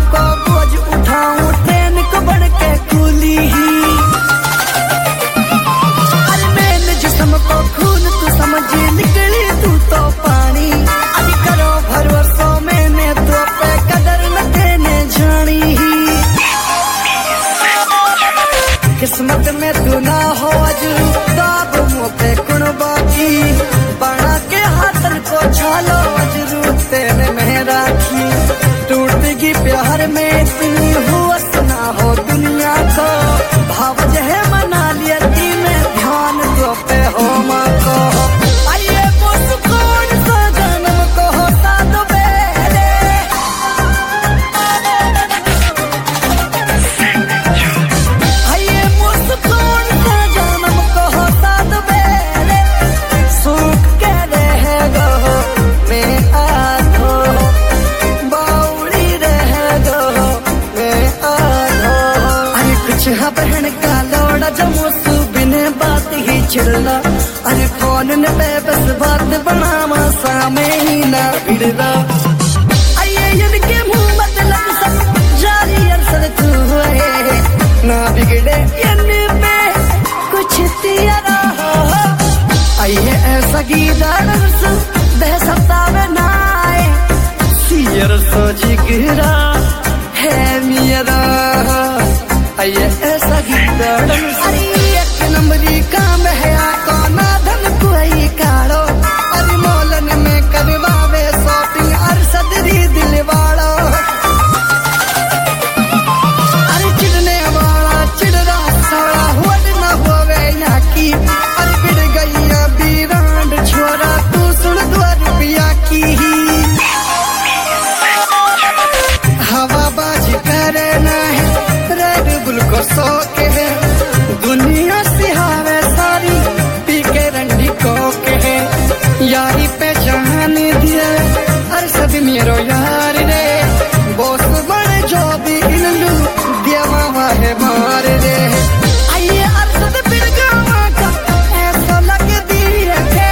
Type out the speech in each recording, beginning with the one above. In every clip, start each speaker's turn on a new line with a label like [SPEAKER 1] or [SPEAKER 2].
[SPEAKER 1] को बोझ उठाऊं ट्रेन को बढ़ के कूली ही। अरे मैंने जिस्म को खून तू समझ निकली तू तो पानी। अभी करो भरोसा मैंने तो पे कदर न देने जानी ही। किस्मत में तू ना हो अजू दाब मुँह पे कुण बाकी। बना के हाथन को छालो अजरू तेरे में राखी। टूटेगी प्यार में इतनी हुवस ना हो दुनिया को। भाव जहे मना लिया ती में ध्यान तो पे हो माँ को। आइए वो सुकून सा जन्म को होता दो बेरे। आइए वो सुकून सा जन्म को होता दो बेरे। सूख के रहेगा मैं आधो बाउली रहेगा मैं आधो। अरे कुछ हाँ बहन का लौड़ा जमो सुबिने बात ही चिड़ला। अरे फोन ने पे बस बात बनावा सामे ही ना भिड़ला। आइए इनके मुंह मतलब सब जारी अरसर तू है ना बिगड़े इनमें कुछ तियारा हो। आइए ऐसा गीता दह सप्ताह ना आए सियर सो जिगरा है मेरा। आइए ऐसा गीता अरे एक नंबरी काम है आको ना धन कोई काढ़ो। अरे मोलन में करवावे शॉपिंग और सदरी दिल वालो। अरे चिड़ने वाला चिड़रा सारा होड़ न होवे यहाँ की। अरे बिड़ गई बीरांड छोरा तू सुन 2 रुपया की ही। हवाबाजी करे ना है रेड बुल को सो के है। दुनिया सिहावे सारी पी के रंडी को के है। यारी पे जान दिए अरे सब मेरो यार रे। बोस बड़े जो भी इन लू देवा है मार रे। आइए अरसद बिड़गावा का ऐसा लग दिए थे।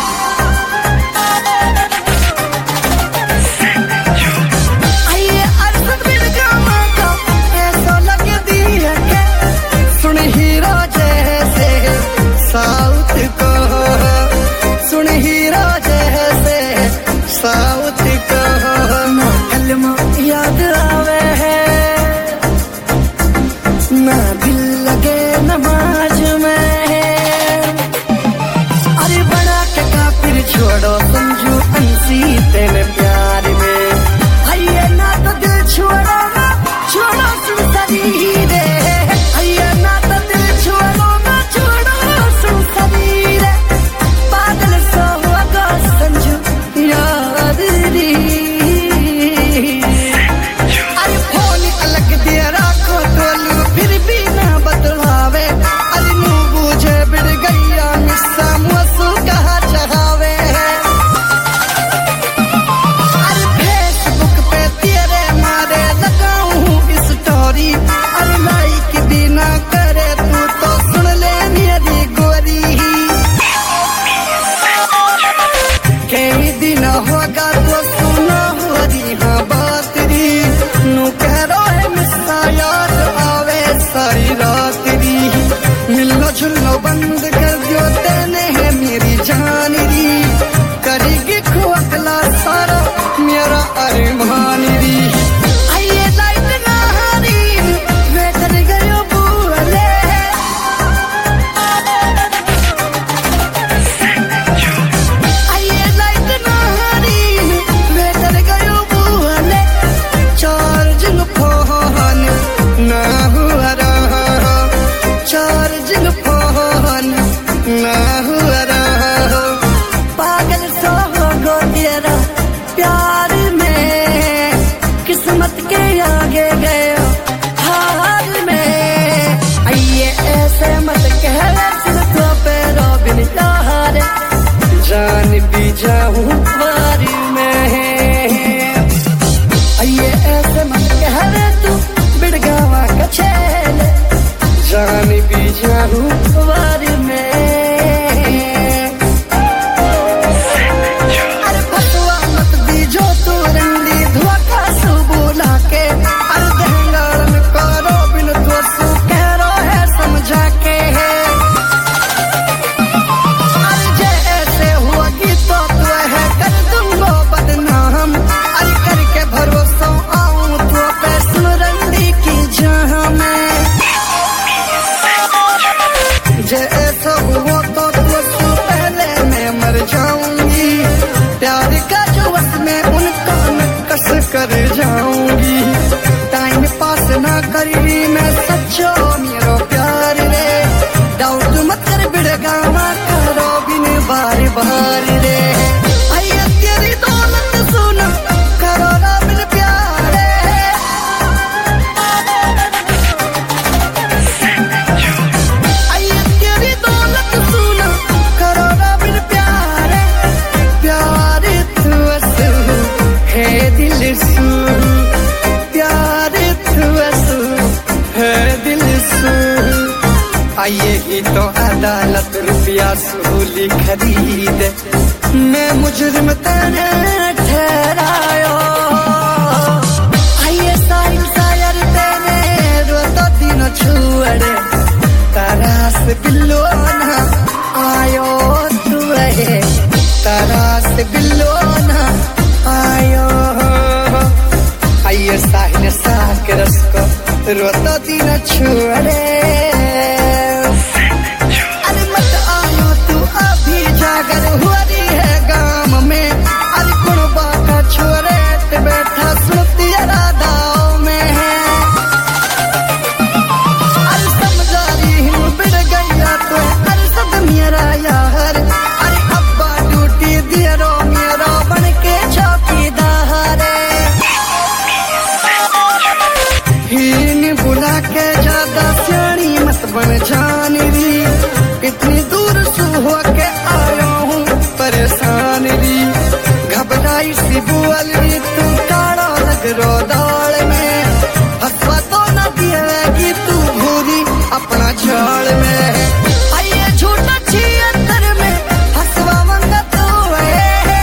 [SPEAKER 1] आइए अरसद बिड़गावा का ऐसा लग दिए थे। सुन हीरो जैसे साउथ को सुन हीरो जैसे साउथ को ना कलमा याद आवे है ना दिल लगे नमाज में। अरे बड़ा के काफिर छोड़ो समझू अंसी तेरे प्यार में। आइए ना तो दिल छोड़ो ना छोड़ो सुन शरीर। आइए ना तो दिल छोड़ो ना छोड़ो सुन शरीर। बादल सो होगा संजू याद री। अरे फोन अलग दे राखो टोलू फिर भी ना बदलावे। अरे नू बूझे बिड़ गैया मिस्सा मुसु कहा चाहवे। अरे फेसबुक पे तेरे मारे लगाऊं स्टोरी। अरे लाइक भी ना करे तू तो सुन ले मेरी गोरी। कई दिन होगा तो सुना हो रही हाँ बात री। नू कह रो है मिस्सा याद आवे सारी रात री। मिलना झुलना बंद कर दियो तेने है मेरी जान री। करेगी खोखला सारा मेरा अरमान री। आइए लाइट ना हारी वे कर गयो बूले। आइए लाइट ना हारी वे कर गयो बूले। चार्जिंग फोन ना हुआ रहा। चार्जिंग फोन ना हुआ रहा। पागल सो गो तेरा प्यार में। किस्मत के आगे गए हार में। आइए ऐसे मत कह सिर्फ पे रोबिन यार। जान भी जाऊं बारी में। आइए ऐसे मत कह तू बिड़गावा का छेल। जान भी जाऊं बारी में। अरे फतवा मत दीजो तू रंडी धोखा सु बुला के। कर जाऊंगी। टाइम पास ना करी मैं सच्चो मेरो प्यार रे, डाउट मत कर बिड़गावा करो बिन बार बार रे। आइए तेरी दौलत सुन करो ना बिन प्यार रे, आइए तेरी दौलत सुन करो ना बिन प्यार रे। प्यार तू असू है दिल सू, प्यार तू असू है दिल सू। आइए ही तो अदालत रुपया सूली खरीद, मैं मुजरिम तेरे ठहरायो। आइए साहिल शायर तेरे रोतो दिन छुअड़े, तरास बिल्लो ना आयो तू है, तरास बिल्लो ना आयो। आइए साहिल साकरस को रोतो दिन छुअड़े, अरे मत आयो तू अभी जागर हुआरी है गाम में। अरे कुड़बा का छोरे ते बैठा सुनती राधाओं में है, अरे समझारी हूँ बिड़ गया तो अरे सब मेरा यार। अरे अब्बा ड्यूटी दिया रो मेरा बन के चौकीदार, हीन बुला के ज्यादा सियाणी मत बन जानी री। इतनी दूर से हो के आया हूँ परेशान री, घबराई सी बुअल री तू काड़ा लग रो दाल में। हसवा तो न दिएगी तू भूरी अपना जाल में। आइए झूठा छियत्तर में हसवा मंगा तू है,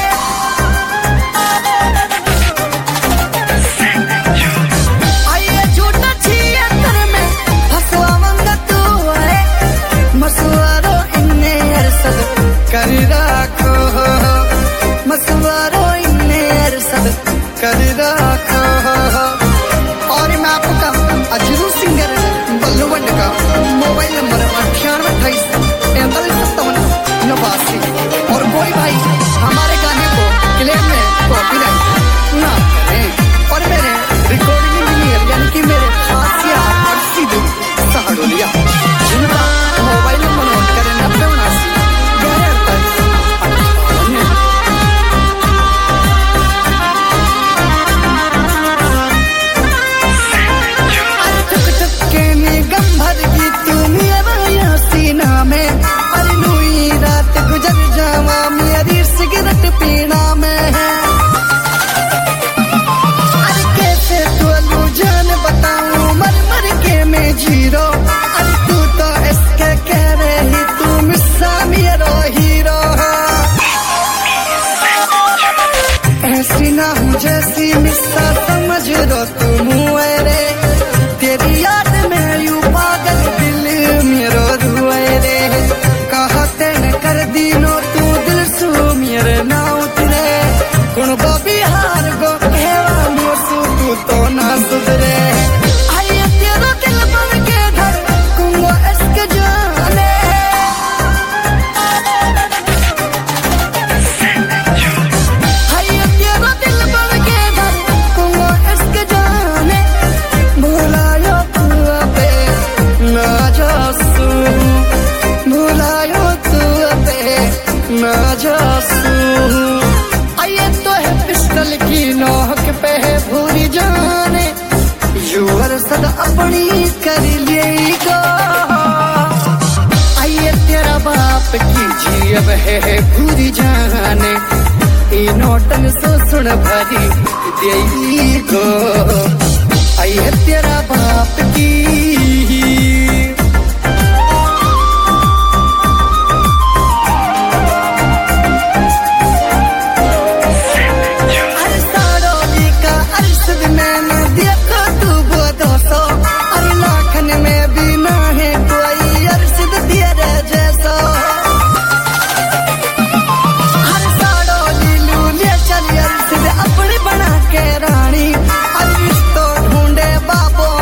[SPEAKER 1] आइए झूठा छियत्तर में हसवा मंगा तू है। मसवारो इन्ने अरसद कर राखो, मसवारो इन्ने अरसद कर राखो। और मैं आपका अजरू सिंगर बल्लू बंड का मोबाइल नंबर 9828435789। और कोई भाई हमारे गाने को क्लेम में कॉपीराइट ना करें। और मेरे रिकॉर्डिंग इंजीनियर यानी कि मेरे खासिया और सीधू सहाडोलिया, जिनका मोबाइल नंबर नोट करें 9079113858। टुक टुक के निगम भर की तू मेरा यहाँ सीना में। अरे नूई रात गुजर जावा मेरी सिगरेट पीना में है। अरे कैसे तू अलू जान बताऊं मर मर के मैं जीरो। अरे तू तो इसके कह रही तू मिस्सा मेरो हीरो, ऐसी ना हूँ जैसी मिस्सा समझ लो तुम रे। तेरी याद में यू पागल दिल मेरो रुए रे, कहते न कर दीनो तू दिल सू मेरे ना उतरे। कुण बबी हार गो कहवा मोसू तू तो ना सुधरे। आइए तेरा दिल बन के धर कुंगो इसके जाने, आइए तेरा दिल बन के धर कुंगो इसके जाने। भुलायो तू अबे ना जासू, भुलायो तू अबे ना जासू। आइए तो है पिस्टल की नोक पे है भूरी जाने, यूर सदा अपनी कर लिए को। आइए तेरा बाप की जीव है भूरी जाने, ई नोटन सो सुन भरी देई को। आइए तेरा बाप की अरे साड़ोली का अरसद मैंने देखो तू वो 200। अरे लाखन में भी ना है कोई अरसद तेरे जैसा। हर साड़ोली लूले चल अरसद अपने बना के रानी। अरे रिश्तो ढूंढे बाबो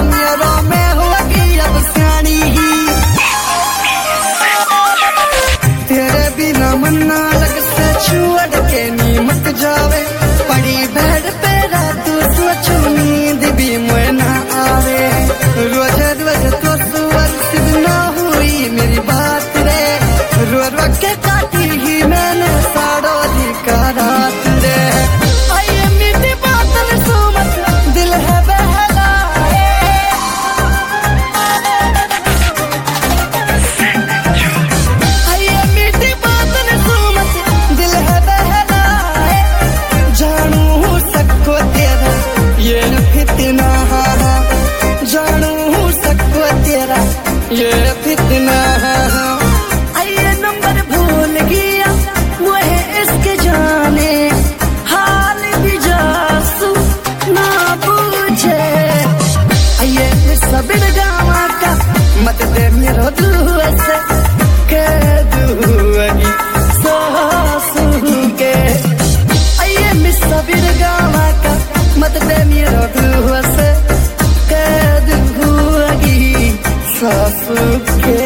[SPEAKER 1] ये फितना। ये नंबर भूल गया मुझे इसके जाने, हाल भी जासू ना पूछे। ये सब गावा का मत दे मेरो दुआ से कह दूंगी सासू के। ये मिसबिर गावा का मत दे मेरो दुआ से कह दूंगी सासू के।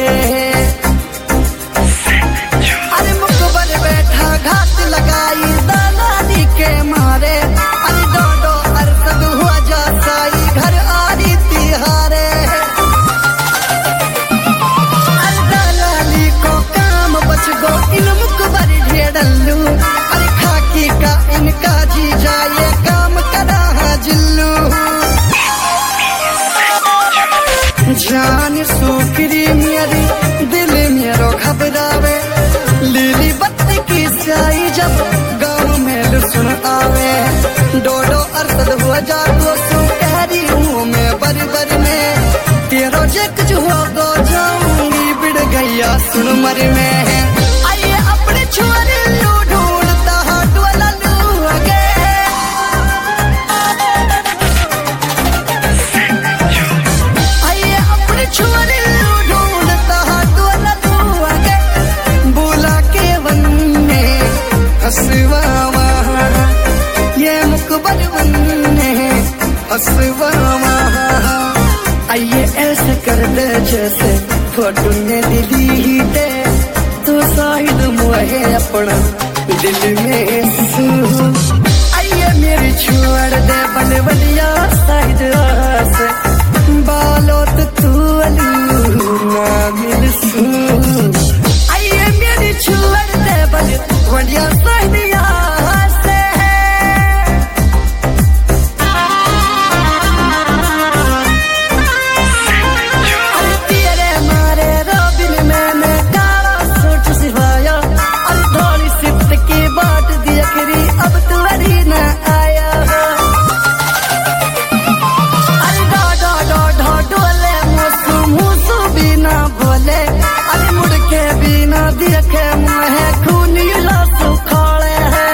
[SPEAKER 1] अरे मुकबर बैठा घाट लगाई दलाली के मारे, अरे डोडो अरसद हुआ जासाई घर आरी तिहारे। अरे दलाली को काम बच गो इन मुकबर ढेडल्लू, अरे खाकी का इनका जी जाए काम करा जिल्लू। जान सूखरी मेरी दिल मेरो घबरावे, लीली बत्ती की स्याही जब गाँव में लुसुन आवे। डोडो अरसद हुआ जा तो सू कह रही हूँ मैं बरी बरी में, तेरो जे कुछ हो तो जाऊंगी बिड़ गैया सुन मर में। आइए अपने छोरे लू ढूंढता हाथ वाला लू आगे। छोरे ढूंढता हाथ वाला लू आगे, बोला के वन में हंसवा वहाँ, ये मुकबर वन में हंसवा वहाँ। आइए ऐसे कर दे जैसे फोटो ने दिली दे, तो साहिद मुहे अपना दिल में सू। आइए मेरी छोड़ दे बल बलिया साहिद से, बालोत तू ना मिल सू। आइए मेरी छोड़ दे बल बलिया साहिदिया से। अरे तेरे मारे रोबिन मैंने काला सूट सिवाया, अरे धोली सिफ्ट की बाट दी अखरी अब तू अड़ी ना आया। बोले अरे मुड़ के बिना देखे मुहे खूनी लासू खाले है।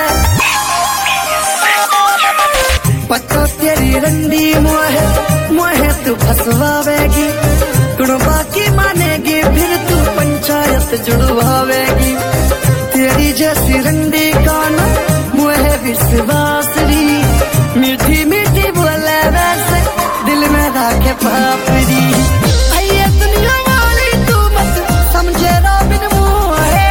[SPEAKER 1] पता तेरी रंडी मुहे मुहे तू फसवावेगी, कुड़बा की मानेगी फिर तू पंचायत जुड़वावेगी। तेरी जैसी रंडी कान मुहे विश्वासरी, मीठी मीठी बोले वैसे दिल में राखे पापड़ी। आइए दुनिया समझे रोबिन मुहे,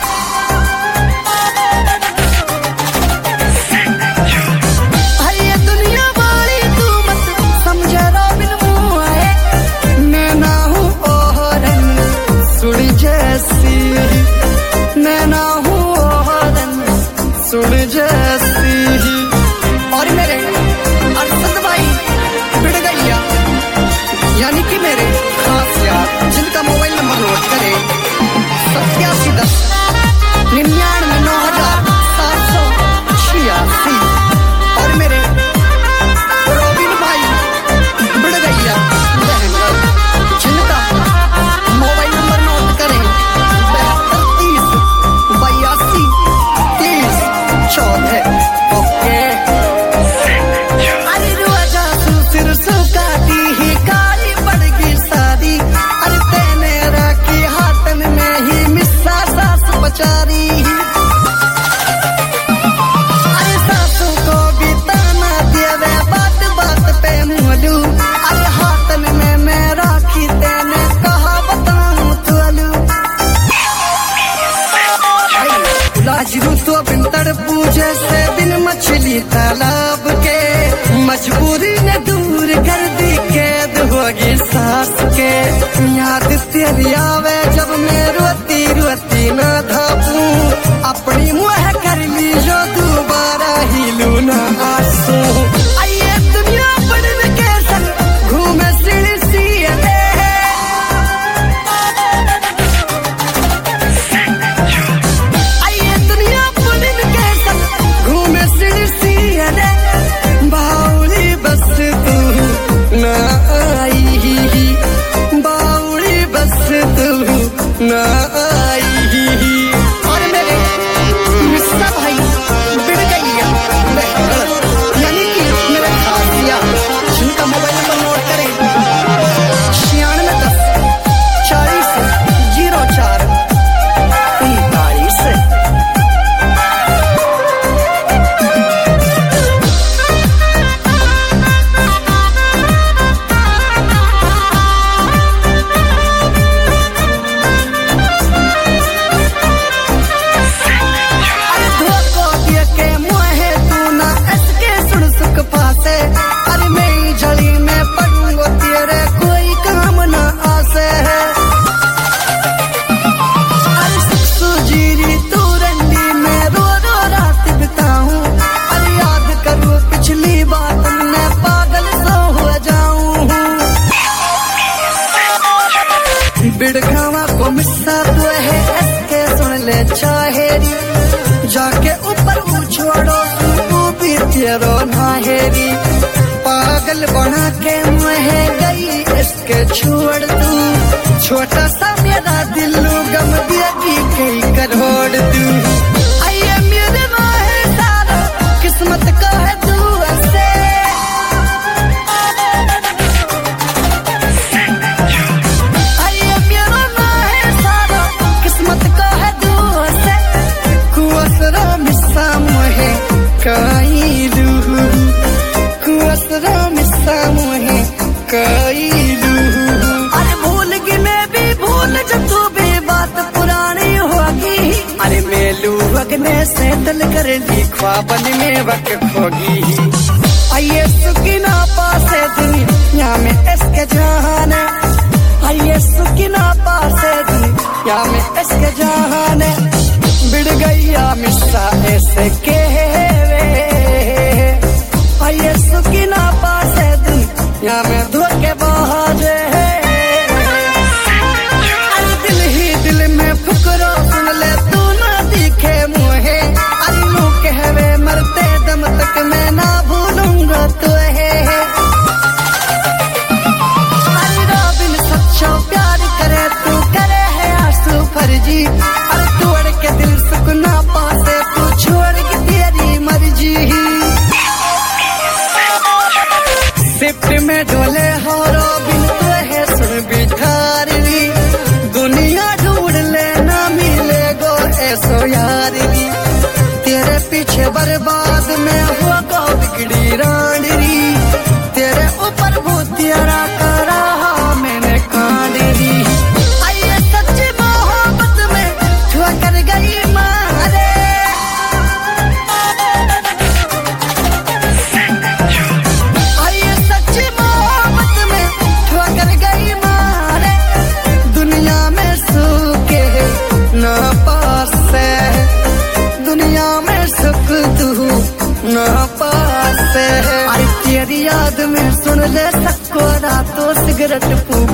[SPEAKER 1] आइए दुनिया वाली तू मत समझे रोबिन मुहे। मैं ना हूँ ओहरन सुन जैसी, मैं ना हूँ ओहरन सुन जैसी। और मेरे अरसद भाई बिड़ गैया यानी कि मेरे खास यार, जिनका मोबाइल नंबर नोट करें 8710 99 9786। और मेरे रोबिन भाई बिड़ गैया जिनका मोबाइल नंबर नोट करें 7230 82 30 14। ओके अरे रोजा सिर सुखाती ही काली पड़गी शादी, अरे तेने राखी हाथन में ही मिस्सा सास बचारी। अरे सासू को भी ताना देवे बात बात पे मुलू, अरे हाथन में मैं राखी तेने कहा बताऊं तुलू। लाजरू तो बिन तड़पू जैसे बिन मछली तालाब के, मजबूरी ने दूर कर दी कैद होगी सास के। याद तेरी आवे जब मैं रोती रोती ना धापूं, अपनी मुँह कर ली जो दोबारा ही लू ना आंसू। आइए दुनिया पढ़ने के संग घूमे सीढ़ी सी है, आइए दुनिया पढ़ने के संग घूमे सीढ़ी सी है। बाउली बस तू ना आई, बाउली बस तेरो नाहेरी पागल बना के मुहे गई इसके छोड़ तू छोटा सा मेरा दिल गम देगी कई करोड़ तू आइए मेरे नाहे सारा किस्मत का है तू ऐसे आइए मेरा नाहे सारा किस्मत का है तू ऐसे कुअसरा मिस्सा मुहे कई लू कुअसरा मिस्सा मुहे कई लू अरे भूल गई मैं भी भूल जब तू भी बात पुरानी होगी अरे मेलू वगने से दिल कर ली ख्वाबन में वक्त होगी आइए सुकिना पासे दुनिया में इसके जहाने आइए सुकिना पासे दुनिया में इसके जहाने बिड़ गई मिस्सा ऐसे के आइए सुकिना पासे दुनिया में धोखे बहाजे दिल ही दिल में फुकरो सुन ले तू ना दिखे मुहे अल्लू कहवे मरते दम तक मैं ना भूलूंगा तुहे बिन सच्चा प्यार करे तू करे है आंसू फर्जी अरे तोड़ के दिल सुकना पासे तू छोड़ के तेरी मर्जी शिफ्ट में डोले हो बिन तुहे सुन बिठारी दुनिया ढूंढ लेना मिले गो ऐसो यारी तेरे पीछे बर्बाद में हुआ गो बिगड़ी रानी तेरे ऊपर भूतियारा करा मैंने कांडी आइए सच्ची मोहब्बत में ठोकर गई मारे आइए सच्ची मोहब्बत में ठोकर गई मारे दुनिया में सुख न पासे दुनिया में सुख तू न पासे अरे तेरी याद में सुन ले सबको रातों सिगरेट फूक